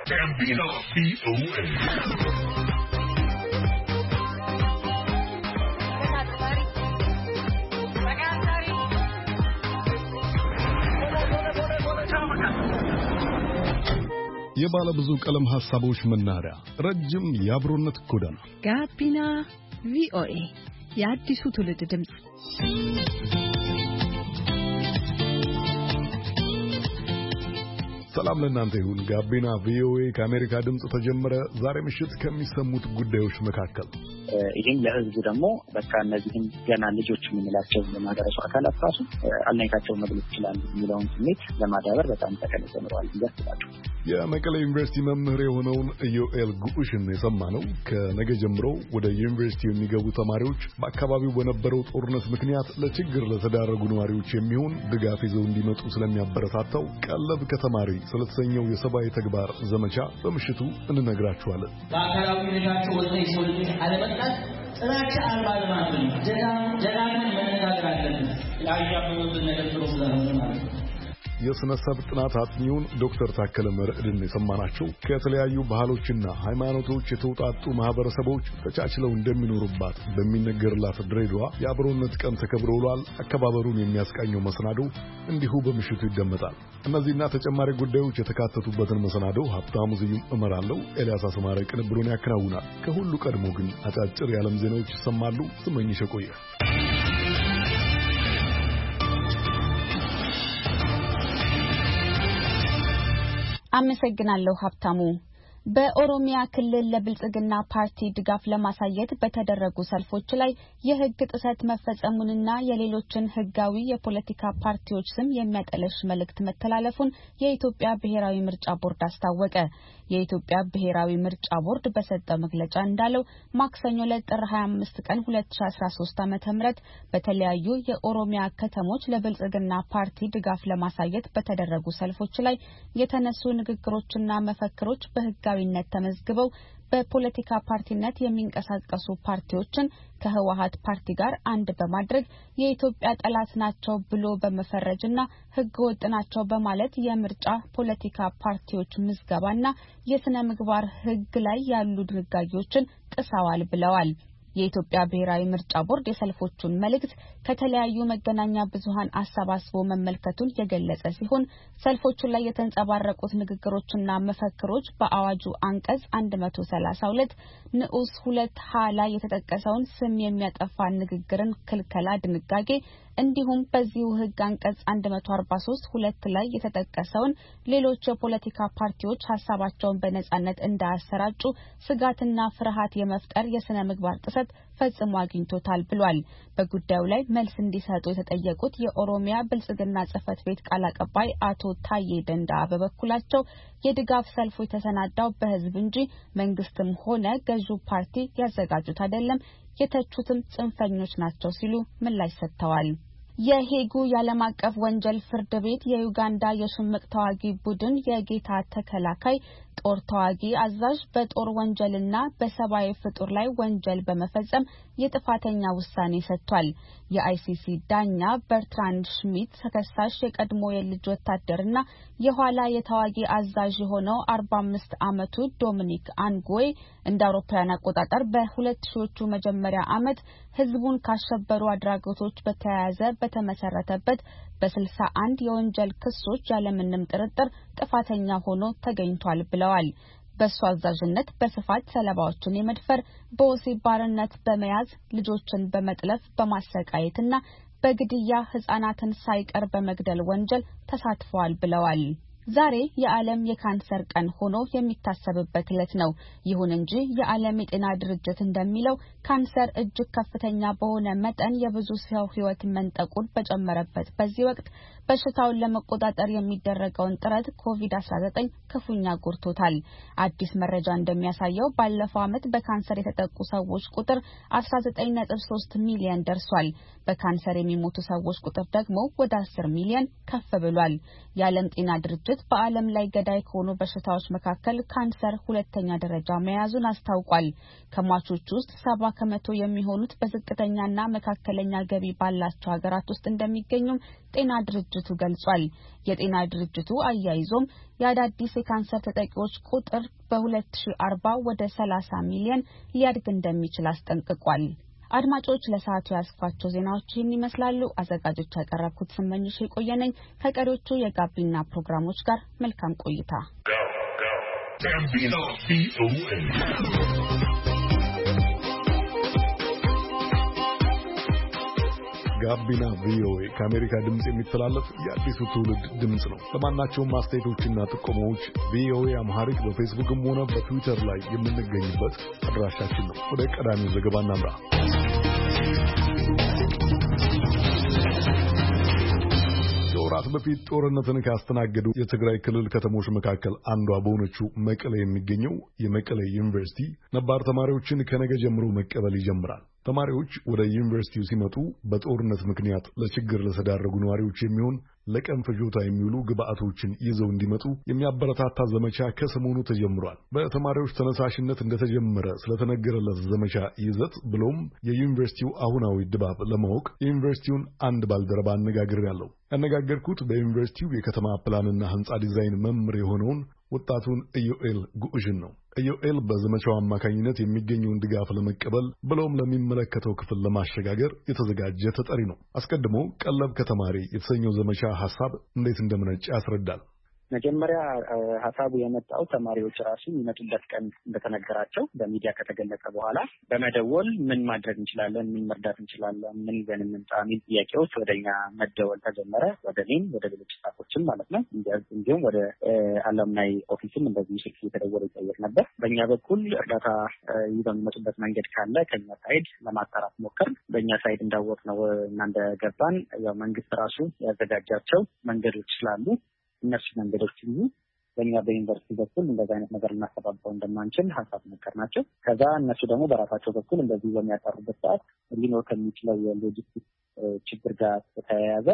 Gambino VOA. የባለ ብዙ ቀለም ሐሳቦች መናኸሪያ ረጅም የአብሮነት ጎዳና ጋቢና ቪኦኤ የአዲሱ ትውልድ ድምጽ። ሰላም ለእናንተ ይሁን። ጋቢና ቪኦኤ ከአሜሪካ ድምጽ ተጀመረ። ዛሬ ምሽት ከሚሰሙት ጉዳዮች መካከል ይሄን ለህዝቡ ደግሞ በቃ እነዚህን ገና ልጆች የምንላቸው የማህበረሰቡ አካላት ራሱ አልናይታቸው መግለጽ ይችላሉ የሚለውን ስሜት ለማዳበር በጣም ጠቃሚ ሆነዋል ይመስላል። የመቀሌ ዩኒቨርሲቲ መምህር የሆነውን ኢዮኤል ጉዑሽን የሰማነው ከነገ ጀምሮ ወደ ዩኒቨርሲቲ የሚገቡ ተማሪዎች በአካባቢው በነበረው ጦርነት ምክንያት ለችግር ለተዳረጉ ነዋሪዎች የሚሆን ድጋፍ ይዘው እንዲመጡ ስለሚያበረታታው ቀለብ ከተማሪ ስለተሰኘው የሰብአዊ ተግባር ዘመቻ በምሽቱ እንነግራችኋለን። በአካባቢ ሁኔታቸው ወደ ሰው ልጅ አለመጣት ጥላቻ አልባ ለማድረግ ደጋግመን መነጋገር አለብን። ያያበበብን ነገር ጥሩ ስለሆነ ማለት ነው። የስነ ሰብ ጥናት አጥኚውን ዶክተር ታከለ መርዕድን የሰማናቸው ከተለያዩ ባህሎችና ሃይማኖቶች የተውጣጡ ማህበረሰቦች ተቻችለው እንደሚኖሩባት በሚነገርላት ድሬዳዋ የአብሮነት ቀን ተከብሮ ውሏል። አከባበሩን የሚያስቃኘው መሰናዶ እንዲሁ በምሽቱ ይደመጣል። እነዚህና ተጨማሪ ጉዳዮች የተካተቱበትን መሰናዶ ሀብታሙ ዝዩም እመራለሁ። ኤልያስ አስማረ ቅንብሩን ያከናውናል። ከሁሉ ቀድሞ ግን አጫጭር የዓለም ዜናዎች ይሰማሉ። ስመኝሽ ቆየ። አመሰግናለሁ ሀብታሙ። በኦሮሚያ ክልል ለብልጽግና ፓርቲ ድጋፍ ለማሳየት በተደረጉ ሰልፎች ላይ የሕግ ጥሰት መፈጸሙንና የሌሎችን ሕጋዊ የፖለቲካ ፓርቲዎች ስም የሚያጠለሽ መልእክት መተላለፉን የኢትዮጵያ ብሔራዊ ምርጫ ቦርድ አስታወቀ። የኢትዮጵያ ብሔራዊ ምርጫ ቦርድ በሰጠው መግለጫ እንዳለው ማክሰኞ ጥር 25 ቀን 2013 ዓ.ም በተለያዩ የኦሮሚያ ከተሞች ለብልጽግና ፓርቲ ድጋፍ ለማሳየት በተደረጉ ሰልፎች ላይ የተነሱ ንግግሮችና መፈክሮች በሕጋዊነት ተመዝግበው በፖለቲካ ፓርቲነት የሚንቀሳቀሱ ፓርቲዎችን ከህወሓት ፓርቲ ጋር አንድ በማድረግ የኢትዮጵያ ጠላት ናቸው ብሎ በመፈረጅና ህገወጥ ናቸው በማለት የምርጫ ፖለቲካ ፓርቲዎች ምዝገባና የስነ ምግባር ህግ ላይ ያሉ ድንጋጌዎችን ጥሰዋል ብለዋል። የኢትዮጵያ ብሔራዊ ምርጫ ቦርድ የሰልፎቹን መልእክት ከተለያዩ መገናኛ ብዙሃን አሰባስቦ መመልከቱን የገለጸ ሲሆን ሰልፎቹ ላይ የተንጸባረቁት ንግግሮችና መፈክሮች በአዋጁ አንቀጽ 132 ንዑስ 2 ሀ ላይ የተጠቀሰውን ስም የሚያጠፋ ንግግርን ክልከላ ድንጋጌ እንዲሁም በዚሁ ህግ አንቀጽ 143 2 ላይ የተጠቀሰውን ሌሎች የፖለቲካ ፓርቲዎች ሐሳባቸውን በነጻነት እንዳያሰራጩ ስጋትና ፍርሃት የመፍጠር የስነ ምግባር ጥሰት ፈጽሞ አግኝቶታል ብሏል። በጉዳዩ ላይ መልስ እንዲሰጡ የተጠየቁት የኦሮሚያ ብልጽግና ጽህፈት ቤት ቃል አቀባይ አቶ ታዬ ደንደአ በበኩላቸው የድጋፍ ሰልፉ የተሰናዳው በህዝብ እንጂ መንግስትም ሆነ ገዢው ፓርቲ ያዘጋጁት አይደለም፣ የተቹትም ጽንፈኞች ናቸው ሲሉ ምላሽ ሰጥተዋል። የሄጉ የዓለም አቀፍ ወንጀል ፍርድ ቤት የዩጋንዳ የሽምቅ ተዋጊ ቡድን የጌታ ተከላካይ ጦር ተዋጊ አዛዥ በጦር ወንጀልና በሰብአዊ ፍጡር ላይ ወንጀል በመፈጸም የጥፋተኛ ውሳኔ ሰጥቷል። የአይሲሲ ዳኛ በርትራንድ ሽሚት ተከሳሽ የቀድሞ የልጅ ወታደርና የኋላ የተዋጊ አዛዥ የሆነው 45 ዓመቱ ዶሚኒክ አንጎይ እንደ አውሮፓውያን አቆጣጠር በ2000ዎቹ መጀመሪያ ዓመት ህዝቡን ካሸበሩ አድራጎቶች በተያያዘ በተመሰረተበት በ61 የወንጀል ክሶች ያለምንም ጥርጥር ጥፋተኛ ሆኖ ተገኝቷል ብለዋል። በሱ አዛዥነት በስፋት ሰለባዎችን የመድፈር፣ በወሲብ ባርነት በመያዝ ልጆችን በመጥለፍ በማሰቃየትና በግድያ ህጻናትን ሳይቀር በመግደል ወንጀል ተሳትፈዋል ብለዋል። ዛሬ የዓለም የካንሰር ቀን ሆኖ የሚታሰብበት ዕለት ነው። ይሁን እንጂ የዓለም የጤና ድርጅት እንደሚለው ካንሰር እጅግ ከፍተኛ በሆነ መጠን የብዙ ሰው ህይወት መንጠቁን በጨመረበት በዚህ ወቅት በሽታውን ለመቆጣጠር የሚደረገውን ጥረት ኮቪድ-19 ክፉኛ ጎድቶታል። አዲስ መረጃ እንደሚያሳየው ባለፈው ዓመት በካንሰር የተጠቁ ሰዎች ቁጥር 19.3 ሚሊዮን ደርሷል። በካንሰር የሚሞቱ ሰዎች ቁጥር ደግሞ ወደ 10 ሚሊዮን ከፍ ብሏል። የዓለም ጤና ድርጅት ድርጅት በዓለም ላይ ገዳይ ከሆኑ በሽታዎች መካከል ካንሰር ሁለተኛ ደረጃ መያዙን አስታውቋል። ከሟቾች ውስጥ 70% የሚሆኑት በዝቅተኛና መካከለኛ ገቢ ባላቸው ሀገራት ውስጥ እንደሚገኙም ጤና ድርጅቱ ገልጿል። የጤና ድርጅቱ አያይዞም የአዳዲስ የካንሰር ተጠቂዎች ቁጥር በ2040 ወደ 30 ሚሊዮን ሊያድግ እንደሚችል አስጠንቅቋል። አድማጮች ለሰዓቱ ያስኳቸው ዜናዎች ይህን ይመስላሉ። አዘጋጆች ያቀረብኩት ስመኝሽ የቆየነኝ ከቀሪዎቹ የጋቢና ፕሮግራሞች ጋር መልካም ቆይታ። ጋቢና ቪኦኤ ከአሜሪካ ድምጽ የሚተላለፍ የአዲሱ ትውልድ ድምጽ ነው። ለማናቸውም አስተያየቶችና ጥቆማዎች ቪኦኤ አምሃሪክ በፌስቡክም ሆነ በትዊተር ላይ የምንገኝበት አድራሻችን ነው። ወደ ቀዳሚው ዘገባ እናምራ። ከወራት በፊት ጦርነትን ካስተናገዱ የትግራይ ክልል ከተሞች መካከል አንዷ በሆነችው መቀሌ የሚገኘው የመቀሌ ዩኒቨርሲቲ ነባር ተማሪዎችን ከነገ ጀምሮ መቀበል ይጀምራል። ተማሪዎች ወደ ዩኒቨርሲቲው ሲመጡ በጦርነት ምክንያት ለችግር ለተዳረጉ ነዋሪዎች የሚሆን ለቀን ፍጆታ የሚውሉ ግብአቶችን ይዘው እንዲመጡ የሚያበረታታ ዘመቻ ከሰሞኑ ተጀምሯል። በተማሪዎች ተነሳሽነት እንደተጀመረ ስለተነገረለት ዘመቻ ይዘት ብሎም የዩኒቨርሲቲው አሁናዊ ድባብ ለማወቅ የዩኒቨርሲቲውን አንድ ባልደረባ አነጋግሬያለሁ። ያነጋገርኩት በዩኒቨርሲቲው የከተማ ፕላንና ሕንፃ ዲዛይን መምህር የሆነውን ወጣቱን ኢዮኤል ጉዕሽን ነው። ኢዮኤል በዘመቻው አማካኝነት የሚገኘውን ድጋፍ ለመቀበል ብሎም ለሚመለከተው ክፍል ለማሸጋገር የተዘጋጀ ተጠሪ ነው። አስቀድሞ ቀለብ ከተማሪ የተሰኘው ዘመቻ ሐሳብ እንዴት እንደመነጨ ያስረዳል። መጀመሪያ ሀሳቡ የመጣው ተማሪዎች ራሱ የሚመጡበት ቀን እንደተነገራቸው በሚዲያ ከተገለጸ በኋላ በመደወል ምን ማድረግ እንችላለን፣ ምን መርዳት እንችላለን፣ ምን ይዘን እንምጣ የሚል ጥያቄዎች ወደኛ መደወል ተጀመረ። ወደ እኔም ወደ ሌሎች ስታፎችም ማለት ነው። እንዲሁም ወደ አለምናይ ኦፊስም እንደዚህ ስልክ እየተደወለ ይጠየቅ ነበር። በእኛ በኩል እርዳታ ይዘው የሚመጡበት መንገድ ካለ ከኛ ሳይድ ለማጣራት ሞከር። በእኛ ሳይድ እንዳወቅ ነው እና እንደገባን ያው መንግስት ራሱ ያዘጋጃቸው መንገዶች ስላሉ እነሱ መንገዶች ሁሉ በእኛ በዩኒቨርሲቲ በኩል እንደዚህ አይነት ነገር ልናስተባብረው እንደማንችል ሀሳብ ነገር ናቸው። ከዛ እነሱ ደግሞ በራሳቸው በኩል እንደዚህ በሚያጣሩበት ሰዓት ሊኖር ከሚችለው የሎጂስቲክ ችግር ጋር ተያያዘ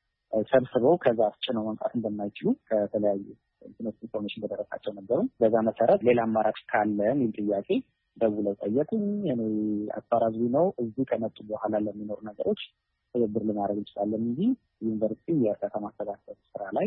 ሰብስበው ከዛ አስጭነው መምጣት እንደማይችሉ ከተለያዩ ኢንፎርሜሽን በደረሳቸው ነበሩ። በዛ መሰረት ሌላ አማራጭ ካለ የሚል ጥያቄ ደውለው ጠየቁኝ። እኔ አስፋራዙ ነው እዚህ ከመጡ በኋላ ለሚኖሩ ነገሮች ትብብር ልናደርግ እንችላለን እንጂ ዩኒቨርሲቲ የእርዳታ ማሰባሰብ ስራ ላይ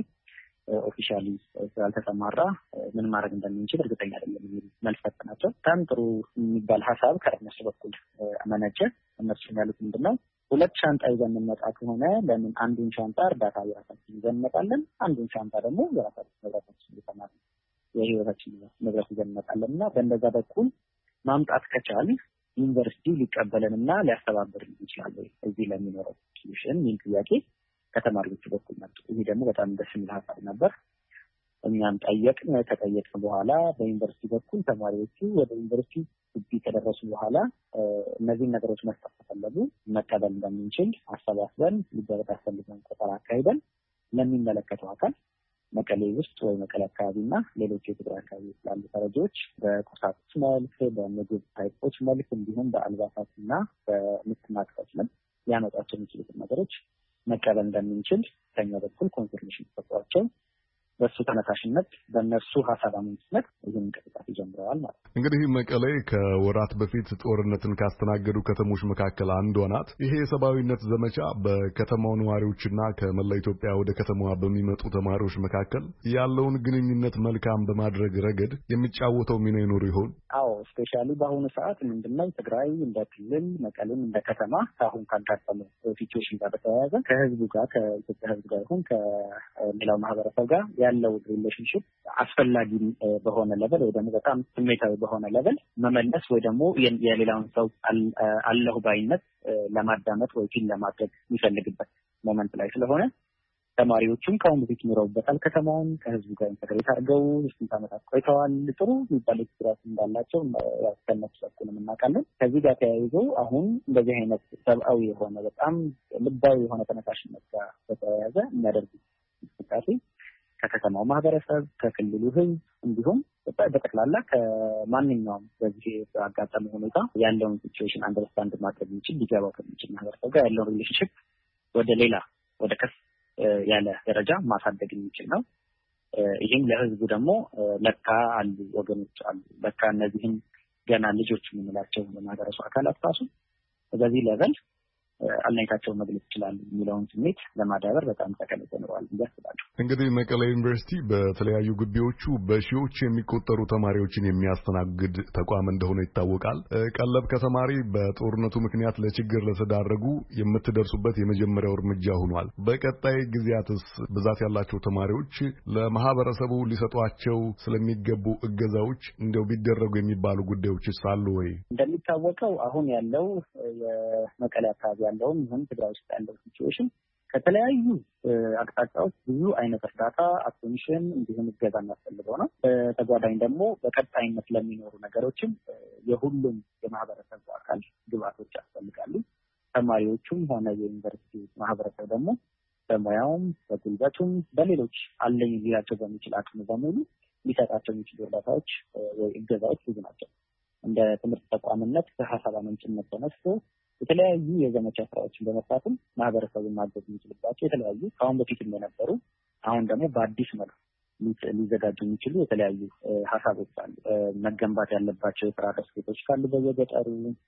ኦፊሻሊ ስላልተሰማራ ምን ማድረግ እንደምንችል እርግጠኛ አይደለም የሚል መልስ ሰጥናቸው። በጣም ጥሩ የሚባል ሀሳብ ከእነሱ በኩል አመነጨ። እነሱ ያሉት ምንድነው 2 ሻንጣ ይዘን እንመጣ ከሆነ ለምን አንዱን ሻንጣ እርዳታ የራሳችን ይዘን እንመጣለን፣ አንዱን ሻንጣ ደግሞ የራሳችን ንብረታችን ይዘናል የህይወታችን ንብረት ይዘን እንመጣለን እና በእንደዛ በኩል ማምጣት ከቻል ዩኒቨርሲቲ ሊቀበለንና ሊያስተባብር ይችላል እዚህ ለሚኖረው ሶሉሽን የሚል ጥያቄ ከተማሪዎቹ በኩል መጡ። ይሄ ደግሞ በጣም ደስ የሚል ሀሳብ ነበር። እኛም ከጠየቅን በኋላ በዩኒቨርሲቲ በኩል ተማሪዎቹ ወደ ዩኒቨርሲቲ ግቢ ከደረሱ በኋላ እነዚህን ነገሮች መስጠት ከፈለጉ መቀበል እንደምንችል አሰባስበን ሊደረግ ያስፈልገን ቆጠራ አካሂደን ለሚመለከተው አካል መቀሌ ውስጥ ወይ መቀሌ አካባቢና ሌሎች የትግራይ አካባቢ ስላሉ ተረጂዎች በቁሳቁስ መልክ፣ በምግብ ታይፖች መልክ እንዲሁም በአልባሳትና በምግብና ቁሳቁስ መልክ ሊያመጧቸው የሚችሉትን ነገሮች መቀበል እንደምንችል ከኛ በኩል ኮንፊርሜሽን ተሰጥቷቸው በሱ ተነሳሽነት በእነሱ ሀሳብ አመንጭነት ይህን እንቅስቃሴ ጀምረዋል ማለት ነው። እንግዲህ መቀሌ ከወራት በፊት ጦርነትን ካስተናገዱ ከተሞች መካከል አንዷ ናት። ይሄ የሰብአዊነት ዘመቻ በከተማው ነዋሪዎችና ከመላ ኢትዮጵያ ወደ ከተማዋ በሚመጡ ተማሪዎች መካከል ያለውን ግንኙነት መልካም በማድረግ ረገድ የሚጫወተው ሚና ይኖር ይሆን? አዎ፣ ስፔሻሊ በአሁኑ ሰዓት ምንድነው ትግራይ እንደ ክልል መቀሌም እንደ ከተማ አሁን ካጋጠመው ሲቹዌሽን ጋር በተያያዘ ከህዝቡ ጋር ከኢትዮጵያ ህዝብ ጋር ይሁን ከሌላው ማህበረሰብ ጋር ያለው ሪሌሽንሽፕ አስፈላጊ በሆነ ሌቨል ወይ ደግሞ በጣም ስሜታዊ በሆነ ሌቨል መመለስ ወይ ደግሞ የሌላውን ሰው አለሁ ባይነት ለማዳመጥ ወይ ፊል ለማድረግ የሚፈልግበት ሞመንት ላይ ስለሆነ ተማሪዎቹም ከአሁን በፊት ኑረውበታል። ከተማውን ከህዝቡ ጋር ኢንተግሬት አድርገው 8 ዓመታት ቆይተዋል። ጥሩ የሚባል ኤክስፒሪየንስ እንዳላቸው ከነሱ በኩል እናውቃለን። ከዚህ ጋር ተያይዞ አሁን እንደዚህ አይነት ሰብአዊ የሆነ በጣም ልባዊ የሆነ ተነሳሽነት ጋር በተያያዘ የሚያደርጉት እንቅስቃሴ ከከተማው ማህበረሰብ፣ ከክልሉ ህዝብ እንዲሁም በጠቅላላ ከማንኛውም በዚህ አጋጣሚ ሁኔታ ያለውን ሲቹዌሽን አንደርስታንድ ማድረግ የሚችል ሊገባው ከሚችል ማህበረሰብ ጋር ያለውን ሪሌሽንሽፕ ወደ ከፍ ያለ ደረጃ ማሳደግ የሚችል ነው። ይህም ለህዝቡ ደግሞ ለካ አሉ ወገኖች አሉ ለካ እነዚህም ገና ልጆች የምንላቸው የማህበረሰቡ አካላት ራሱ በዚህ ሌቨል አልናይታቸውን መግለጽ ይችላሉ የሚለውን ስሜት ለማዳበር በጣም ጠቀሜታ ይኖረዋል ብዬ አስባለሁ። እንግዲህ መቀሌ ዩኒቨርሲቲ በተለያዩ ግቢዎቹ በሺዎች የሚቆጠሩ ተማሪዎችን የሚያስተናግድ ተቋም እንደሆነ ይታወቃል። ቀለብ ከተማሪ በጦርነቱ ምክንያት ለችግር ለተዳረጉ የምትደርሱበት የመጀመሪያው እርምጃ ሆኗል። በቀጣይ ጊዜያትስ ብዛት ያላቸው ተማሪዎች ለማህበረሰቡ ሊሰጧቸው ስለሚገቡ እገዛዎች እንደው ቢደረጉ የሚባሉ ጉዳዮችስ አሉ ወይ? እንደሚታወቀው አሁን ያለው የመቀሌ አካባቢ ያለውን ይሁን ትግራይ ውስጥ ያለው ሲቹዌሽን ከተለያዩ አቅጣጫዎች ብዙ አይነት እርዳታ አቴንሽን እንዲሁም እገዛ የሚያስፈልገው ነው። በተጓዳኝ ደግሞ በቀጣይነት ለሚኖሩ ነገሮችም የሁሉም የማህበረሰቡ አካል ግብአቶች ያስፈልጋሉ። ተማሪዎቹም ሆነ የዩኒቨርሲቲ ማህበረሰብ ደግሞ በሙያውም በጉልበቱም በሌሎች አለኝ ሊላቸው በሚችል አቅም በሙሉ ሊሰጣቸው የሚችሉ እርዳታዎች ወይ እገዛዎች ብዙ ናቸው። እንደ ትምህርት ተቋምነት ከሀሳብ አመንጭነት ተነስቶ የተለያዩ የዘመቻ ስራዎችን በመስራትም ማህበረሰቡን ማገዝ የሚችልባቸው የተለያዩ ከአሁን በፊትም የነበሩ አሁን ደግሞ በአዲስ መልኩ ሊዘጋጁ የሚችሉ የተለያዩ ሀሳቦች አሉ። መገንባት ያለባቸው የፍራረስ ቤቶች ካሉ በየገጠሩ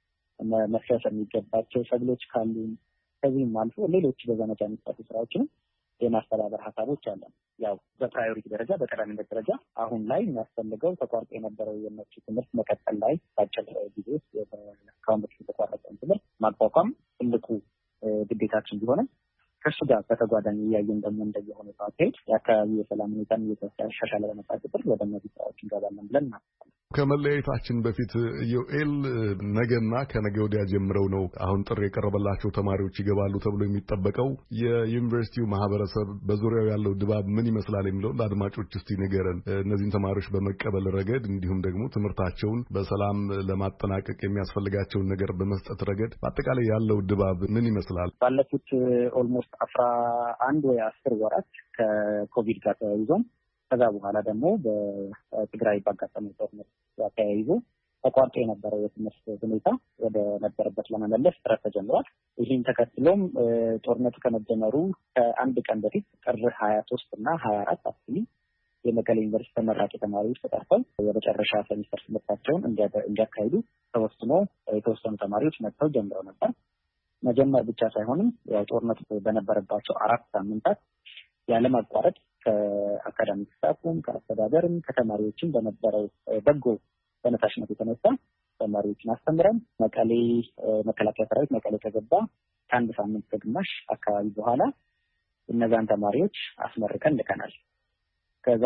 መስራት የሚገባቸው ሰብሎች ካሉ ከዚህም አልፎ ሌሎች በዘመቻ የሚሰሩ ስራዎችንም የማስተባበር ሀሳቦች አሉ። ያው በፕራዮሪቲ ደረጃ በቀዳሚነት ደረጃ አሁን ላይ የሚያስፈልገው ተቋርጦ የነበረው የነሱ ትምህርት መቀጠል ላይ ባጭር ጊዜ ውስጥ ከአሁን በፊት የተቋረጠውን ትምህርት ማቋቋም ትልቁ ግዴታችን ቢሆንም ከእሱ ጋር በተጓዳኝ እያየን ደግሞ እንደየሁኔታ አካሄድ የአካባቢ የሰላም ሁኔታን እየተሻሻለ በመጣ ቁጥር ወደ እነዚህ ስራዎች እንገባለን ብለን እናስባለን። ከመለያየታችን በፊት ዮኤል ነገና ከነገ ወዲያ ጀምረው ነው አሁን ጥሪ የቀረበላቸው ተማሪዎች ይገባሉ ተብሎ የሚጠበቀው። የዩኒቨርሲቲው ማህበረሰብ በዙሪያው ያለው ድባብ ምን ይመስላል የሚለው ለአድማጮች እስቲ ንገረን። እነዚህን ተማሪዎች በመቀበል ረገድ እንዲሁም ደግሞ ትምህርታቸውን በሰላም ለማጠናቀቅ የሚያስፈልጋቸውን ነገር በመስጠት ረገድ በአጠቃላይ ያለው ድባብ ምን ይመስላል? ባለፉት ኦልሞስት 11 ወይ 10 ወራት ከኮቪድ ጋር ተያይዞም ከዛ በኋላ ደግሞ በትግራይ ባጋጠመው ጦርነት ተያይዞ ተቋርጦ የነበረው የትምህርት ሁኔታ ወደ ነበረበት ለመመለስ ጥረት ተጀምሯል። ይህን ተከትሎም ጦርነቱ ከመጀመሩ ከአንድ ቀን በፊት ጥር 23 እና 24 አክቹሊ የመቀሌ ዩኒቨርሲቲ ተመራቂ ተማሪዎች ተጠርተው የመጨረሻ ሴሚስተር ትምህርታቸውን እንዲያካሂዱ ተወስኖ የተወሰኑ ተማሪዎች መጥተው ጀምረው ነበር። መጀመር ብቻ ሳይሆንም ያው ጦርነቱ በነበረባቸው 4 ሳምንታት ያለማቋረጥ ከአካዳሚክ ስታፉም ከአስተዳደርም ከተማሪዎችም በነበረው በጎ ተነሳሽነት የተነሳ ተማሪዎችን አስተምረን መቀሌ መከላከያ ሰራዊት መቀሌ ከገባ ከአንድ ሳምንት ከግማሽ አካባቢ በኋላ እነዛን ተማሪዎች አስመርቀን ልከናል። ከዛ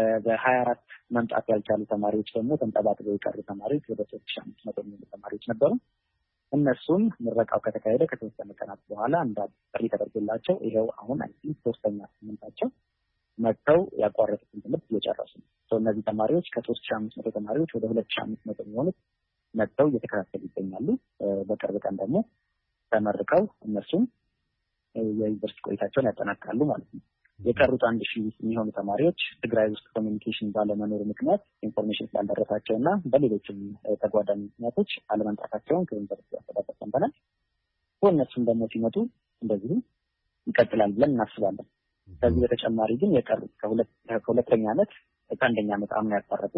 በ24 መምጣት ያልቻሉ ተማሪዎች ደግሞ ተንጠባጥበው የቀሩ ተማሪዎች ወደ 3500 የሚሆኑ ተማሪዎች ነበሩ። እነሱም ምረቃው ከተካሄደ ከተወሰነ ቀናት በኋላ እንደ ጥሪ ተደርጎላቸው ይሄው አሁን ሶስተኛ ሳምንታቸው መጥተው ያቋረጡትን ትምህርት እየጨረሱ ነው። እነዚህ ተማሪዎች ከ3500 ተማሪዎች ወደ 2500 የሚሆኑት መጥተው እየተከታተሉ ይገኛሉ። በቅርብ ቀን ደግሞ ተመርቀው እነሱም የዩኒቨርሲቲ ቆይታቸውን ያጠናቅቃሉ ማለት ነው። የቀሩት 1000 የሚሆኑ ተማሪዎች ትግራይ ውስጥ ኮሚኒኬሽን ባለመኖሩ ምክንያት ኢንፎርሜሽን ስላልደረሳቸው እና በሌሎችም ተጓዳኝ ምክንያቶች አለመምጣታቸውን ከዩኒቨርሲቲ አስተዳደር ሰምተናል። እነሱም ደግሞ ሲመጡ እንደዚሁ ይቀጥላል ብለን እናስባለን። ከዚህ በተጨማሪ ግን የቀሩት ከሁለተኛ ዓመት ከአንደኛ ዓመት አምና ያቋረጡ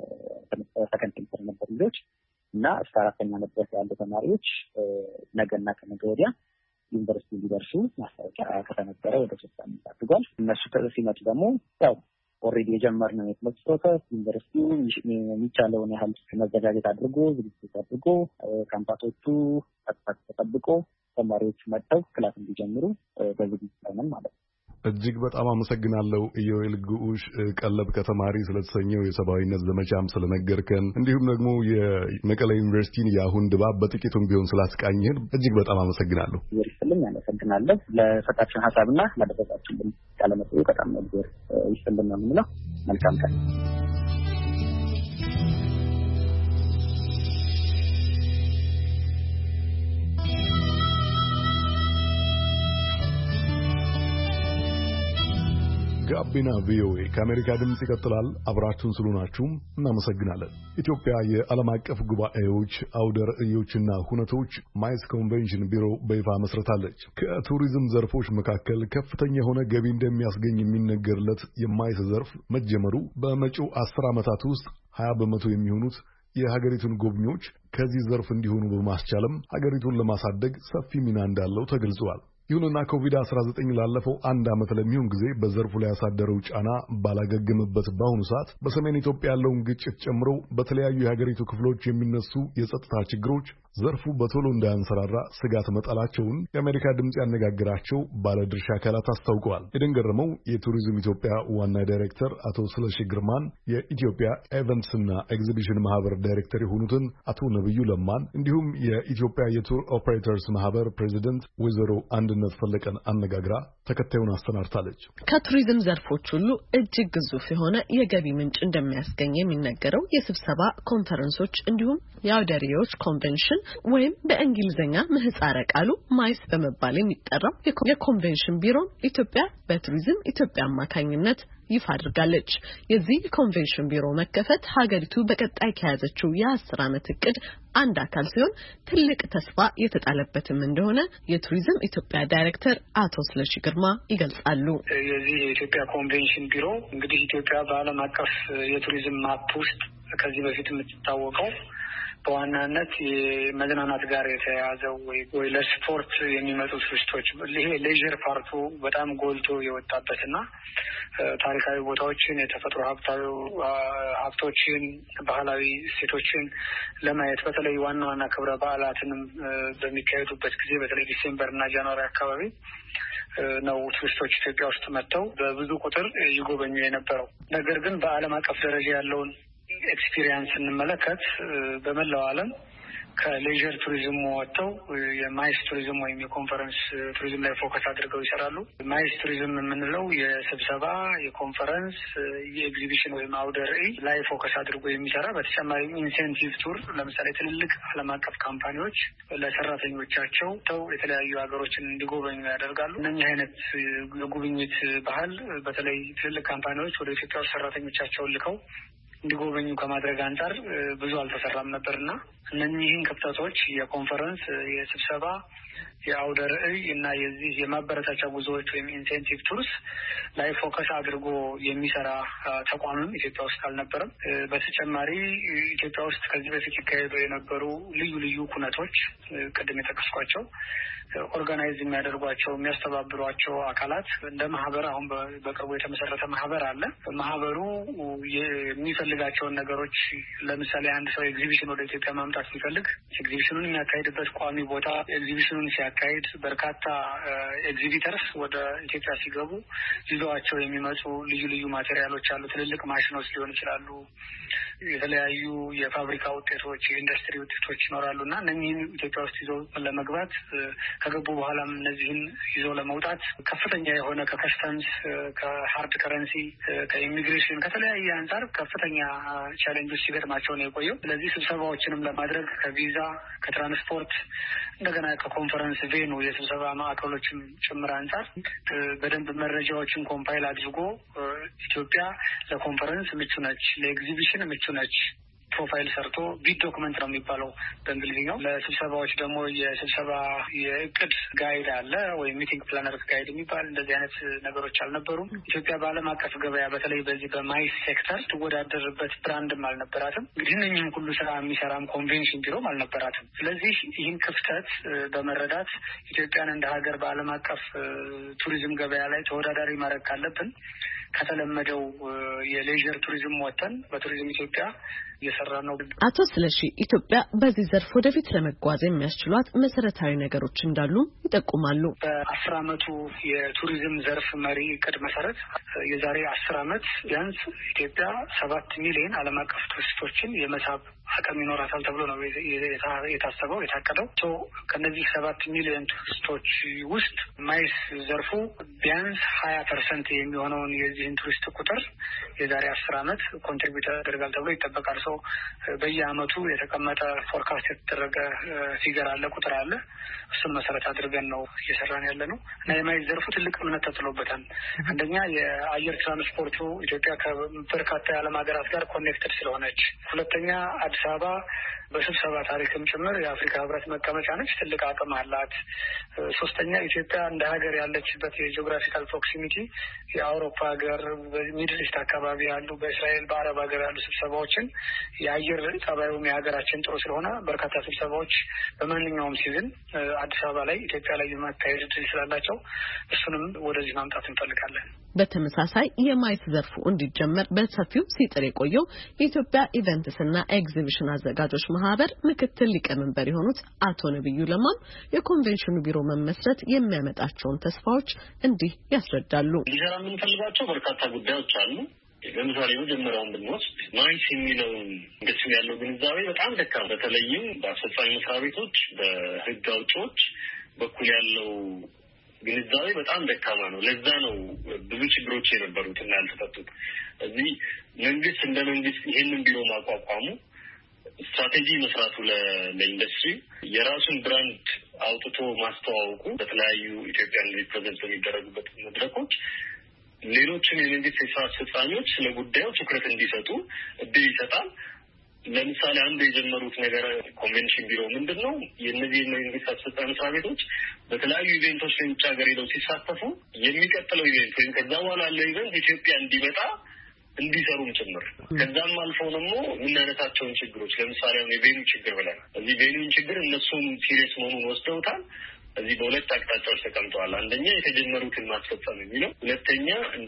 ሰከንድ ሴሚስተር የነበሩ ልጆች እና እስከ 4ኛ ዓመት ድረስ ያሉ ተማሪዎች ነገና ከነገ ወዲያ ዩኒቨርሲቲ ሊደርሱ ማስታወቂያ ከተነገረ ወደ 3 ሳምንት አድርጓል። እነሱ ሲመጡ ደግሞ ያው ኦልሬዲ የጀመርነው የትምህርት ፕሮሰስ ዩኒቨርሲቲው የሚቻለውን ያህል መዘጋጀት አድርጎ ዝግጅት አድርጎ ካምፓሶቹ ተጠብቆ ተማሪዎች መጥተው ክላስ እንዲጀምሩ በዝግጅት ላይ ነን ማለት ነው። እጅግ በጣም አመሰግናለሁ ዮኤል ጉዑሽ ቀለብ ከተማሪ ስለተሰኘው የሰብአዊነት ዘመቻም ስለነገርከን እንዲሁም ደግሞ የመቀሌ ዩኒቨርሲቲን የአሁን ድባብ በጥቂቱም ቢሆን ስላስቃኘን እጅግ በጣም አመሰግናለሁ። ይስጥልኝ። አመሰግናለሁ ለሰጣችሁን ሀሳብና ላደረጋችሁልን ቃለ መጠይቅ በጣም ነው ይስጥልኝ ነው የምንለው። መልካም ቀን። ጋቢና ቪኦኤ ከአሜሪካ ድምጽ ይቀጥላል። አብራችሁን ስለሆናችሁም እናመሰግናለን። ኢትዮጵያ የዓለም አቀፍ ጉባኤዎች አውደ ርዕዮችና ሁነቶች ማይስ ኮንቬንሽን ቢሮ በይፋ መስርታለች። ከቱሪዝም ዘርፎች መካከል ከፍተኛ የሆነ ገቢ እንደሚያስገኝ የሚነገርለት የማይስ ዘርፍ መጀመሩ በመጪው 10 ዓመታት ውስጥ 20 በመቶ የሚሆኑት የሀገሪቱን ጎብኚዎች ከዚህ ዘርፍ እንዲሆኑ በማስቻልም ሀገሪቱን ለማሳደግ ሰፊ ሚና እንዳለው ተገልጿል። ይሁንና ኮቪድ-19 ላለፈው 1 ዓመት ለሚሆን ጊዜ በዘርፉ ላይ ያሳደረው ጫና ባላገገመበት በአሁኑ ሰዓት በሰሜን ኢትዮጵያ ያለውን ግጭት ጨምሮ በተለያዩ የሀገሪቱ ክፍሎች የሚነሱ የጸጥታ ችግሮች ዘርፉ በቶሎ እንዳያንሰራራ ስጋት መጣላቸውን የአሜሪካ ድምጽ ያነጋገራቸው ባለድርሻ አካላት አስታውቀዋል። የደንገረመው የቱሪዝም ኢትዮጵያ ዋና ዳይሬክተር አቶ ስለሺ ግርማን፣ የኢትዮጵያ ኤቨንትስና ኤግዚቢሽን ማህበር ዳይሬክተር የሆኑትን አቶ ነብዩ ለማን እንዲሁም የኢትዮጵያ የቱር ኦፕሬተርስ ማህበር ፕሬዚደንት ወይዘሮ አንድነት ፈለቀን አነጋግራ ተከታዩን አስተናርታለች። ከቱሪዝም ዘርፎች ሁሉ እጅግ ግዙፍ የሆነ የገቢ ምንጭ እንደሚያስገኝ የሚነገረው የስብሰባ ኮንፈረንሶች እንዲሁም የአውደ ርዕዮች ኮንቬንሽን ወይም በእንግሊዝኛ ምህጻረ ቃሉ ማይስ በመባል የሚጠራው የኮንቬንሽን ቢሮ ኢትዮጵያ በቱሪዝም ኢትዮጵያ አማካኝነት ይፋ አድርጋለች። የዚህ ኮንቬንሽን ቢሮ መከፈት ሀገሪቱ በቀጣይ ከያዘችው የ10 ዓመት እቅድ አንድ አካል ሲሆን ትልቅ ተስፋ የተጣለበትም እንደሆነ የቱሪዝም ኢትዮጵያ ዳይሬክተር አቶ ስለሺ ግርማ ይገልጻሉ። የዚህ የኢትዮጵያ ኮንቬንሽን ቢሮ እንግዲህ ኢትዮጵያ በዓለም አቀፍ የቱሪዝም ማፕ ውስጥ ከዚህ በፊት የምትታወቀው በዋናነት የመዝናናት ጋር የተያያዘው ወይ ለስፖርት የሚመጡ ቱሪስቶች ይሄ ሌዥር ፓርቱ በጣም ጎልቶ የወጣበትና ታሪካዊ ቦታዎችን፣ የተፈጥሮ ሀብቶችን፣ ባህላዊ እሴቶችን ለማየት በተለይ ዋና ዋና ክብረ በዓላትንም በሚካሄዱበት ጊዜ በተለይ ዲሴምበርና ጃንዋሪ አካባቢ ነው ቱሪስቶች ኢትዮጵያ ውስጥ መጥተው በብዙ ቁጥር ይጎበኙ የነበረው። ነገር ግን በዓለም አቀፍ ደረጃ ያለውን ኤክስፒሪየንስ ስንመለከት በመላው ዓለም ከሌዥር ቱሪዝም ወጥተው የማይስ ቱሪዝም ወይም የኮንፈረንስ ቱሪዝም ላይ ፎከስ አድርገው ይሰራሉ። ማይስ ቱሪዝም የምንለው የስብሰባ፣ የኮንፈረንስ፣ የኤግዚቢሽን ወይም አውደ ርዕይ ላይ ፎከስ አድርጎ የሚሰራ በተጨማሪም ኢንሴንቲቭ ቱር ለምሳሌ ትልልቅ ዓለም አቀፍ ካምፓኒዎች ለሰራተኞቻቸው የተለያዩ ሀገሮችን እንዲጎበኙ ያደርጋሉ። እነዚህ አይነት የጉብኝት ባህል በተለይ ትልልቅ ካምፓኒዎች ወደ ኢትዮጵያ ሰራተኞቻቸውን ልከው እንዲጎበኙ ከማድረግ አንጻር ብዙ አልተሰራም ነበርና እነኚህን ክፍተቶች የኮንፈረንስ፣ የስብሰባ፣ የአውደ ርዕይ እና የዚህ የማበረታቻ ጉዞዎች ወይም ኢንሴንቲቭ ቱርስ ላይ ፎከስ አድርጎ የሚሰራ ተቋምም ኢትዮጵያ ውስጥ አልነበረም። በተጨማሪ ኢትዮጵያ ውስጥ ከዚህ በፊት ይካሄዱ የነበሩ ልዩ ልዩ ኩነቶች ቅድም የጠቀስኳቸው ኦርጋናይዝ የሚያደርጓቸው የሚያስተባብሯቸው አካላት እንደ ማህበር አሁን በቅርቡ የተመሰረተ ማህበር አለ። ማህበሩ የሚፈልጋቸውን ነገሮች ለምሳሌ አንድ ሰው ኤግዚቢሽን ወደ ኢትዮጵያ ማምጣት ሲፈልግ ኤግዚቢሽኑን የሚያካሂድበት ቋሚ ቦታ፣ ኤግዚቢሽኑን ሲያካሂድ በርካታ ኤግዚቢተርስ ወደ ኢትዮጵያ ሲገቡ ይዘዋቸው የሚመጡ ልዩ ልዩ ማቴሪያሎች አሉ። ትልልቅ ማሽኖች ሊሆን ይችላሉ። የተለያዩ የፋብሪካ ውጤቶች፣ የኢንዱስትሪ ውጤቶች ይኖራሉ እና እነኚህን ኢትዮጵያ ውስጥ ይዘው ለመግባት ከገቡ በኋላም እነዚህን ይዘው ለመውጣት ከፍተኛ የሆነ ከከስተምስ፣ ከሀርድ ከረንሲ፣ ከኢሚግሬሽን ከተለያየ አንጻር ከፍተኛ ቻሌንጆች ሲገጥማቸው ነው የቆየው። ስለዚህ ስብሰባዎችንም ለማድረግ ከቪዛ፣ ከትራንስፖርት እንደገና ከኮንፈረንስ ቬኑ የስብሰባ ማዕከሎችም ጭምር አንጻር በደንብ መረጃዎችን ኮምፓይል አድርጎ ኢትዮጵያ ለኮንፈረንስ ምቹ ነች፣ ለኤግዚቢሽን ምቹ ነች ፕሮፋይል ሰርቶ ቢድ ዶክመንት ነው የሚባለው በእንግሊዝኛው። ለስብሰባዎች ደግሞ የስብሰባ የእቅድ ጋይድ አለ ወይም ሚቲንግ ፕላነርስ ጋይድ የሚባል እንደዚህ አይነት ነገሮች አልነበሩም። ኢትዮጵያ በዓለም አቀፍ ገበያ በተለይ በዚህ በማይስ ሴክተር ትወዳደርበት ብራንድም አልነበራትም። እንግዲህ እነኝህም ሁሉ ስራ የሚሰራም ኮንቬንሽን ቢሮም አልነበራትም። ስለዚህ ይህን ክፍተት በመረዳት ኢትዮጵያን እንደ ሀገር በዓለም አቀፍ ቱሪዝም ገበያ ላይ ተወዳዳሪ ማድረግ ካለብን ከተለመደው የሌዥር ቱሪዝም ወጥተን በቱሪዝም ኢትዮጵያ እየሰራ ነው። አቶ ስለሺ ኢትዮጵያ በዚህ ዘርፍ ወደፊት ለመጓዝ የሚያስችሏት መሰረታዊ ነገሮች እንዳሉ ይጠቁማሉ። በ10 ዓመቱ የቱሪዝም ዘርፍ መሪ እቅድ መሰረት የዛሬ 10 ዓመት ቢያንስ ኢትዮጵያ 7 ሚሊዮን ዓለም አቀፍ ቱሪስቶችን የመሳብ አቅም ይኖራታል ተብሎ ነው የታሰበው የታቀደው። ከነዚህ 7 ሚሊዮን ቱሪስቶች ውስጥ ማይስ ዘርፉ ቢያንስ 20% የሚሆነውን የዚህን ቱሪስት ቁጥር የዛሬ 10 ዓመት ኮንትሪቢዩት ያደርጋል ተብሎ ይጠበቃል። በየአመቱ የተቀመጠ ፎርካስት የተደረገ ፊገር አለ፣ ቁጥር አለ። እሱን መሰረት አድርገን ነው እየሰራን ያለ ነው እና የማይስ ዘርፉ ትልቅ እምነት ተጥሎበታል። አንደኛ የአየር ትራንስፖርቱ ኢትዮጵያ ከበርካታ የዓለም ሀገራት ጋር ኮኔክትድ ስለሆነች፣ ሁለተኛ አዲስ አበባ በስብሰባ ታሪክም ጭምር የአፍሪካ ህብረት መቀመጫ ነች፣ ትልቅ አቅም አላት። ሶስተኛ ኢትዮጵያ እንደ ሀገር ያለችበት የጂኦግራፊካል ፕሮክሲሚቲ የአውሮፓ ሀገር፣ በሚድል ኢስት አካባቢ ያሉ፣ በእስራኤል በአረብ ሀገር ያሉ ስብሰባዎችን የአየር ጸባዩም የሀገራችን ጥሩ ስለሆነ በርካታ ስብሰባዎች በማንኛውም ሲዝን አዲስ አበባ ላይ ኢትዮጵያ ላይ የማካሄድ እድል ስላላቸው እሱንም ወደዚህ ማምጣት እንፈልጋለን። በተመሳሳይ የማይስ ዘርፉ እንዲጀመር በሰፊው ሲጥር የቆየው የኢትዮጵያ ኢቨንትስና ኤግዚቢሽን አዘጋጆች ማህበር ምክትል ሊቀመንበር የሆኑት አቶ ነብዩ ለማም የኮንቬንሽኑ ቢሮ መመስረት የሚያመጣቸውን ተስፋዎች እንዲህ ያስረዳሉ። ሊሰራ የምንፈልጋቸው በርካታ ጉዳዮች አሉ። ለምሳሌ መጀመሪያውን ብንወስድ ማይስ የሚለውን እንግዲህ ያለው ግንዛቤ በጣም ደካማ፣ በተለይም በአስፈጻሚ መስሪያ ቤቶች በህግ አውጪዎች በኩል ያለው ግንዛቤ በጣም ደካማ ነው። ለዛ ነው ብዙ ችግሮች የነበሩት እና ያልተፈቱት። እዚህ መንግስት እንደ መንግስት ይሄንን ቢሮ ማቋቋሙ፣ ስትራቴጂ መስራቱ፣ ለኢንዱስትሪ የራሱን ብራንድ አውጥቶ ማስተዋወቁ፣ በተለያዩ ኢትዮጵያን ሪፕሬዘንት የሚደረጉበት መድረኮች ሌሎችን የመንግስት የስራ አስፈጻሚዎች ስለ ጉዳዩ ትኩረት እንዲሰጡ እድል ይሰጣል። ለምሳሌ አንዱ የጀመሩት ነገር ኮንቬንሽን ቢሮ ምንድነው? የእነዚህ መንግስት አስፈጻሚ መስሪያ ቤቶች በተለያዩ ኢቨንቶች ላይ ውጭ ሀገር ሄደው ሲሳተፉ የሚቀጥለው ኢቨንት ወይም ከዛ በኋላ ያለው ኢቨንት ኢትዮጵያ እንዲመጣ እንዲሰሩም ጭምር። ከዛም አልፎ ደግሞ የምናነሳቸውን ችግሮች ለምሳሌ የቬኒው ችግር ብለናል። እዚህ ቬኒውን ችግር እነሱም ሲሪየስ መሆኑን ወስደውታል። እዚህ በሁለት አቅጣጫዎች ተቀምጠዋል። አንደኛ የተጀመሩትን ማስፈጸም የሚለው፣ ሁለተኛ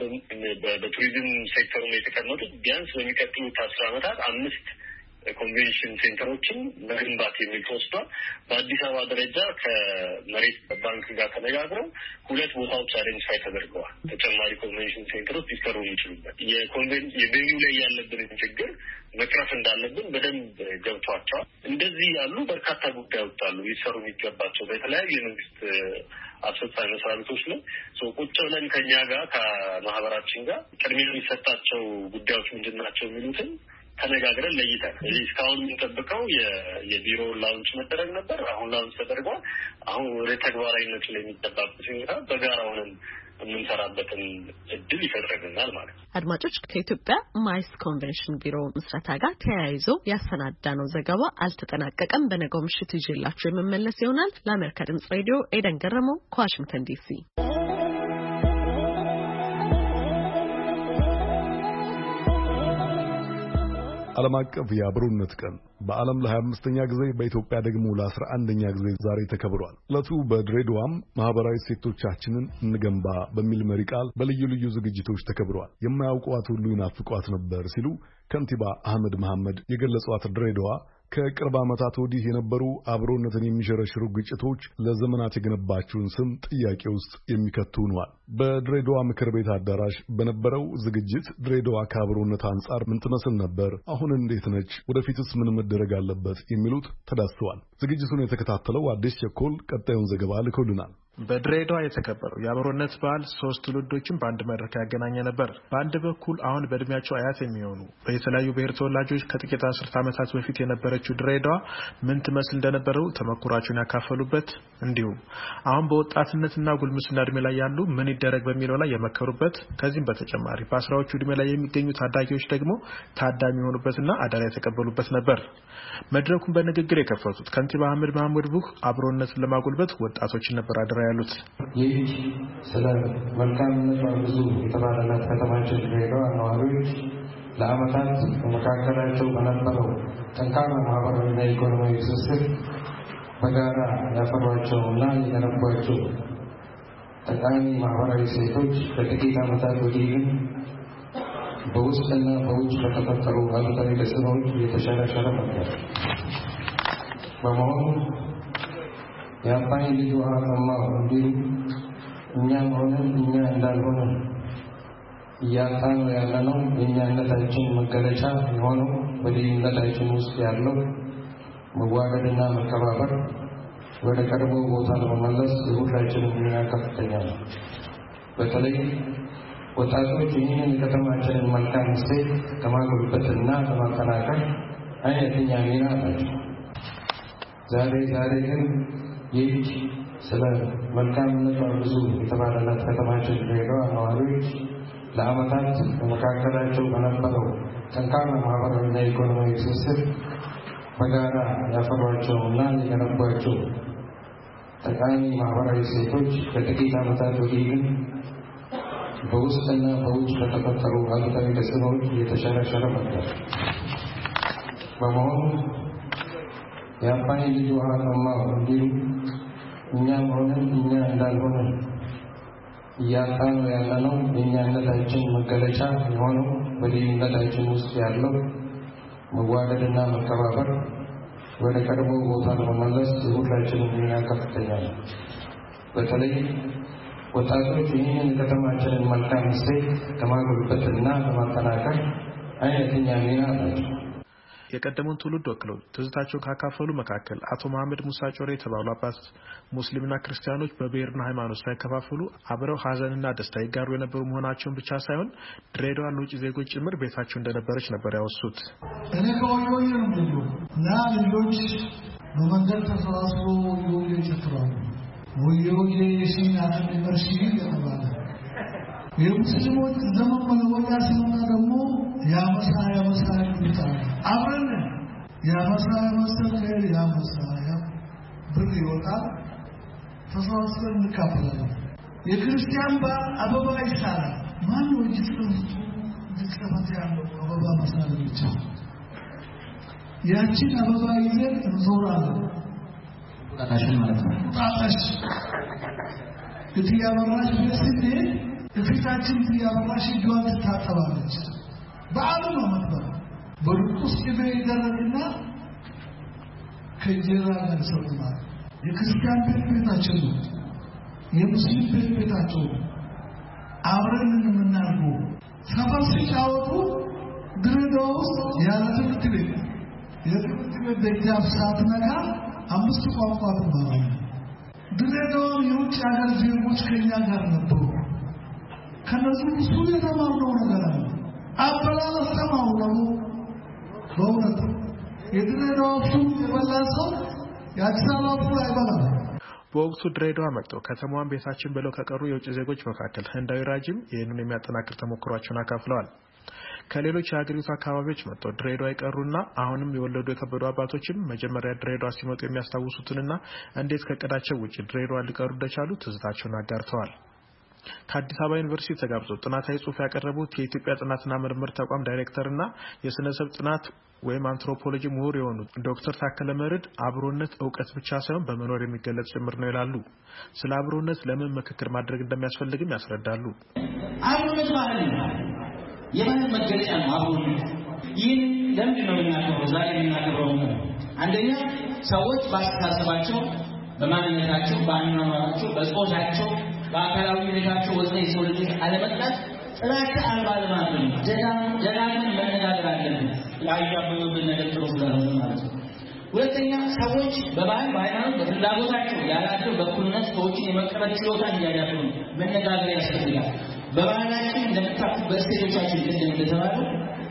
በቱሪዝም ሴክተሩ ላይ የተቀመጡት ቢያንስ በሚቀጥሉት 10 ዓመታት 5 ኮንቬንሽን ሴንተሮችን መገንባት የሚል ተወስዷል። በአዲስ አበባ ደረጃ ከመሬት ባንክ ጋር ተነጋግረው 2 ቦታዎች አይደንቲፋይ ተደርገዋል። ተጨማሪ ኮንቬንሽን ሴንተሮች ሊሰሩ የሚችሉበት የቬኒው ላይ ያለብንን ችግር መቅረፍ እንዳለብን በደንብ ገብቷቸዋል። እንደዚህ ያሉ በርካታ ጉዳዮች አሉ ሊሰሩ የሚገባቸው በተለያዩ የመንግስት አስፈጻሚ መስሪያ ቤቶች ላይ ቁጭ ብለን ከኛ ጋር ከማህበራችን ጋር ቅድሚያ የሚሰጣቸው ጉዳዮች ምንድን ናቸው የሚሉትን ተነጋግረን ለይተን እስካሁን የምንጠብቀው የቢሮ ላውንች መደረግ ነበር። አሁን ላውንች ተደርጓል። አሁን ወደ ተግባራዊነት ላይ የሚጠባበት ሁኔታ በጋራ ሆነን የምንሰራበትን እድል ይፈጥረናል ማለት ነው። አድማጮች፣ ከኢትዮጵያ ማይስ ኮንቬንሽን ቢሮ ምስረታ ጋር ተያይዞ ያሰናዳነው ዘገባ አልተጠናቀቀም። በነገው ምሽት ይዤላችሁ የምመለስ ይሆናል። ለአሜሪካ ድምጽ ሬዲዮ ኤደን ገረመው ከዋሽንግተን ዲሲ። ዓለም አቀፍ የአብሮነት ቀን በዓለም ለ25ኛ ጊዜ በኢትዮጵያ ደግሞ ለ11ኛ ጊዜ ዛሬ ተከብሯል። ዕለቱ በድሬዳዋም ማህበራዊ እሴቶቻችንን እንገንባ በሚል መሪ ቃል በልዩ ልዩ ዝግጅቶች ተከብሯል። የማያውቋት ሁሉ ይናፍቋት ነበር ሲሉ ከንቲባ አህመድ መሐመድ የገለጿት ድሬዳዋ ከቅርብ ዓመታት ወዲህ የነበሩ አብሮነትን የሚሸረሽሩ ግጭቶች ለዘመናት የገነባችውን ስም ጥያቄ ውስጥ የሚከቱ ሆኗል። በድሬዳዋ ምክር ቤት አዳራሽ በነበረው ዝግጅት ድሬዳዋ ከአብሮነት አንጻር ምን ትመስል ነበር? አሁን እንዴት ነች? ወደፊትስ ምን መደረግ አለበት? የሚሉት ተዳስሰዋል። ዝግጅቱን የተከታተለው አዲስ ቸኮል ቀጣዩን ዘገባ ልኮልናል። በድሬዳዋ የተከበረው የአብሮነት በዓል 3 ትውልዶችን በአንድ መድረክ ያገናኘ ነበር። በአንድ በኩል አሁን በእድሜያቸው አያት የሚሆኑ የተለያዩ ብሔር ተወላጆች ከጥቂት 10 ዓመታት በፊት የነበረችው ድሬዳዋ ምን ትመስል እንደነበረው ተመክሯቸውን ያካፈሉበት፣ እንዲሁም አሁን በወጣትነትና ጉልምስና እድሜ ላይ ያሉ ምን ይደረግ በሚለው ላይ የመከሩበት፣ ከዚህም በተጨማሪ በ10ዎቹ እድሜ ላይ የሚገኙ ታዳጊዎች ደግሞ ታዳሚ የሆኑበትና አደራ የተቀበሉበት ነበር። መድረኩን በንግግር የከፈቱት ከንቲባ አህመድ መሐመድ ቡህ አብሮነትን ለማጎልበት ወጣቶችን ነበር አደራ ያሉት። ይህ ስለ መልካምነቷ ብዙ የተባለላት ከተማችን ድሬዳዋ ነዋሪዎች ለዓመታት በመካከላቸው በነበረው ጠንካራ ማህበራዊና ኢኮኖሚያዊ ትስስር በጋራ ያፈሯቸውና የገነቧቸው ጠቃሚ ማህበራዊ ሴቶች ከጥቂት ዓመታት ወዲህ ግን በውስጥና በውጭ በተፈጠሩ አሉታዊ ተጽዕኖዎች የተሸረሸረ ነበር። በመሆኑ የአባይ ልጅ ውሃ ጠማው እንዲሉ እኛም ሆነን እኛ እንዳልሆነ እያጣነው ያለነው የእኛነታችን መገለጫ የሆነው በልዩነታችን ውስጥ ያለው መዋደድና መከባበር ወደ ቀድሞ ቦታ ለመመለስ የሁላችንም ሚና ከፍተኛ ነው። በተለይ ወጣቶች ይህንን የከተማችንን መልካም እሴት ከማጎልበትና ከማጠናከር አይነተኛ ሚና አላቸው። ዛሬ ግን ይህች ስለ መልካምነቷ ብዙ የተባለላት ከተማችን ድሬዳዋ ነዋሪዎች ለዓመታት በመካከላቸው በነበረው ጠንካራ ማህበራዊና ኢኮኖሚያዊ ትስስር በጋራ ያፈሯቸውና የገነቧቸው ጠቃሚ ማህበራዊ እሴቶች ከጥቂት ዓመታት ወዲህ ግን በውስጥና በውጭ በተፈጠሩ አሉታዊ ተጽዕኖዎች እየተሸረሸረ መጥቷል። በመሆኑ የአባይ ልጅ ውሃ ጠማው እንዲሉ እኛም ሆነን እኛ እንዳልሆነ እያጣነው ያለነው የእኛነታችን መገለጫ የሆነው በልዩነታችን ውስጥ ያለው መዋደድና መከባበር ወደ ቀድሞ ቦታ ለመመለስ የሁላችንም ሚና ከፍተኛ ነው። በተለይ ወጣቶች ይህንን የከተማችንን መልካም እሴት ከማጎልበትና ከማጠናከር አይነተኛ ሚና አላቸው። የቀደሙን ትውልድ ወክለው ትዝታቸውን ካካፈሉ መካከል አቶ መሐመድ ሙሳ ጮሬ የተባሉ አባት ሙስሊምና ክርስቲያኖች በብሔርና ሃይማኖት ሳይከፋፈሉ አብረው ሀዘንና ደስታ ይጋሩ የነበሩ መሆናቸውን ብቻ ሳይሆን ድሬዳዋ ለውጭ ዜጎች ጭምር ቤታቸው እንደነበረች ነበር ያወሱት። እኔ ከወዮዬ ነው ብሎ እና ልጆች በመንገድ ተሰባስበው ወዮዬ ይጨፍራሉ። ወዮዬ ሲናት ዩኒቨርሲቲ የተባለ የሙስሊሞች ዘመን መለወጫ ሲመጣ ደግሞ ያመሳ ይሉታል። አብረን ያመሳ ብር ይወጣል፣ ተሰባስበን እንካፈላለን። የክርስቲያን በዓል አበባ ይሳላል። ማን ነው እጅ ጽፈት ያለው አበባ መሳል ብቻ። ያችን አበባ ይዘን እንዞራለን። ጣጣሽን ማለት ነው። ጣጣሽ እትያበራሽ በስንዴ እፊታችን እትያበራሽ እጇን ትታጠባለች። በዓሉ ነው መጥበል በርቁስ ቅቤ ይደረግና ከጀራ ጋር ሰውማል። የክርስቲያን ቤታችን ነው፣ የሙስሊም ቤታቸው አብረን የምናርገው ሰፈር ሲጫወቱ ድሬዳዋ ውስጥ ያለ ትምህርት ቤት የትምህርት ቤት ደጃፍ ሳትነካ 5 ቋንቋ ትማራለህ። ድሬዳዋ የውጭ ሀገር ዜጎች ከኛ ጋር ነበሩ። ከነዚህ ብዙ የተማርነው ነገር አለ። አበላል ተማሩ ነው። በእውነት የድሬዳዋ ፉል የበላ ሰው የአዲስ አበባ ፉል አይበላም። በወቅቱ ድሬዳዋ መጥተው ከተማዋን ቤታችን ብለው ከቀሩ የውጭ ዜጎች መካከል ህንዳዊ ራጂም ይህንን የሚያጠናክር ተሞክሯቸውን አካፍለዋል። ከሌሎች የሀገሪቱ አካባቢዎች መጥተው ድሬዳዋ የቀሩና አሁንም የወለዱ የከበዱ አባቶችም መጀመሪያ ድሬዳዋ ሲመጡ የሚያስታውሱትንና እንዴት ከቀዳቸው ውጭ ድሬዳዋ ሊቀሩ እንደቻሉ ትዝታቸውን አጋርተዋል። ከአዲስ አበባ ዩኒቨርሲቲ ተጋብዘው ጥናታዊ ጽሑፍ ያቀረቡት የኢትዮጵያ ጥናትና ምርምር ተቋም ዳይሬክተርና የስነሰብ ጥናት ወይም አንትሮፖሎጂ ምሁር የሆኑት ዶክተር ታከለ መርድ አብሮነት እውቀት ብቻ ሳይሆን በመኖር የሚገለጽ ጭምር ነው ይላሉ። ስለ አብሮነት ለምን ምክክር ማድረግ እንደሚያስፈልግም ያስረዳሉ። አብሮነት ማለት የማን መገለጫ ነው? አብሮነት ይህን ለምንድን ነው የምናከብረው? ዛሬ የምናከብረው አንደኛ ሰዎች በአስተሳሰባቸው፣ በማንነታቸው፣ በአኗኗራቸው፣ በጾታቸው፣ በአካላዊ ሁኔታቸው ወዘተ የሰው ልጆች አለመጥላት ጥላቻ አልባ ለማድረግ ደጋግመን መነጋገር አለብን። ላያበበብን ነገር ጥሩ ስለሆነ ማለት ነው። ሁለተኛ ሰዎች በባህል በሃይማኖት በፍላጎታቸው ያላቸው በኩልነት ሰዎችን የመቀበል ችሎታ እንዲያዳብሩ መነጋገር ያስፈልጋል። በባህላችን እንደምታውቁ በእሴቶቻችን ቅድም እንደተባለው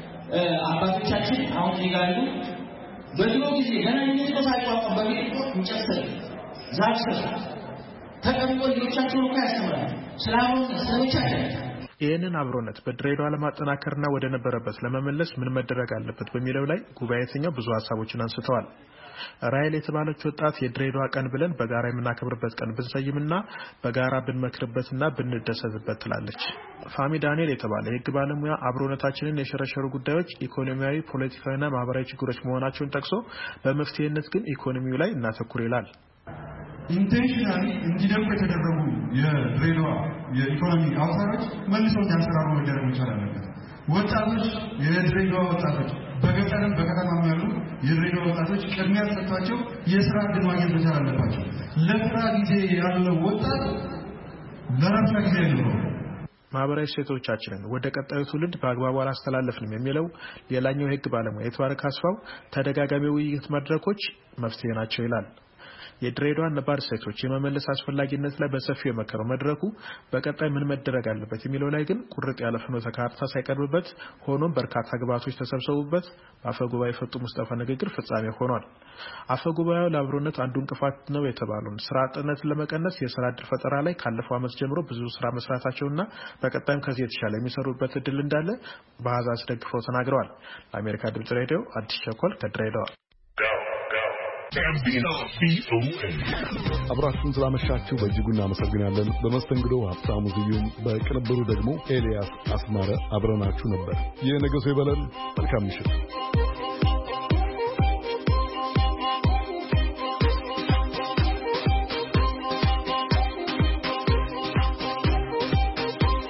አባቶቻችን አሁን ይጋሉ በድሮ ጊዜ ገና የሚቆሳቸው በፊት እንጨት ዛፍ ስር ተቀምጦ ልጆቻቸውን ያስተምራሉ። ስለአብሮነት ይህንን አብሮነት በድሬዳዋ ለማጠናከርና ወደ ነበረበት ለመመለስ ምን መደረግ አለበት በሚለው ላይ ጉባኤተኛው ብዙ ሀሳቦችን አንስተዋል። ራይል የተባለች ወጣት የድሬዳዋ ቀን ብለን በጋራ የምናከብርበት ቀን ብንሰይምና በጋራ ብንመክርበትና ብንደሰትበት ትላለች። ፋሚ ዳንኤል የተባለ የህግ ባለሙያ አብሮነታችንን የሸረሸሩ ጉዳዮች ኢኮኖሚያዊ፣ ፖለቲካዊና ማህበራዊ ችግሮች መሆናቸውን ጠቅሶ በመፍትሄነት ግን ኢኮኖሚው ላይ እናተኩር ይላል። ኢንቴንሽናሊ እንዲደርቁ የተደረጉ የድሬዳዋ የኢኮኖሚ አውታሮች መልሰው እንዲያንሰራሩ መደረግ መቻል አለበት። ወጣቶች የድሬዳዋ ወጣቶች በገጠርም በከተማም ያሉ የድሬዳዋ ወጣቶች ቅድሚያ ተሰጥቷቸው የስራ ዕድል ማግኘት መቻል አለባቸው። ለስራ ጊዜ ያለው ወጣት ለረፍት ጊዜ አይኖረውም። ማህበራዊ እሴቶቻችንን ወደ ቀጣዩ ትውልድ በአግባቡ አላስተላለፍንም የሚለው ሌላኛው የህግ ባለሙያ የተባረከ አስፋው ተደጋጋሚ ውይይት መድረኮች መፍትሄ ናቸው ይላል። የድሬዳዋ ነባር እሴቶች የመመለስ አስፈላጊነት ላይ በሰፊው የመከረው መድረኩ በቀጣይ ምን መደረግ አለበት የሚለው ላይ ግን ቁርጥ ያለ ፍኖተ ካርታ ሳይቀርብበት ሆኖም በርካታ ግብዓቶች ተሰብስበውበት አፈጉባኤ ፈጡ ሙስጠፋ ንግግር ፍጻሜ ሆኗል። አፈጉባኤው ለአብሮነት አንዱ እንቅፋት ነው የተባለውን ስራ አጥነትን ለመቀነስ የስራ ዕድል ፈጠራ ላይ ካለፈው ዓመት ጀምሮ ብዙ ስራ መስራታቸውና በቀጣይም ከዚህ የተሻለ የሚሰሩበት እድል እንዳለ በአሃዝ አስደግፈው ተናግረዋል። ለአሜሪካ ድምጽ ሬዲዮ አዲስ ቸኮል ከድሬዳዋ። አብራችሁን ስላመሻችሁ በእጅጉ እናመሰግናለን። በመስተንግዶ ሀብታሙ ስዩም፣ በቅንብሩ ደግሞ ኤልያስ አስማረ አብረናችሁ ነበር። የነገ ሰው ይበለን። መልካም ምሽት።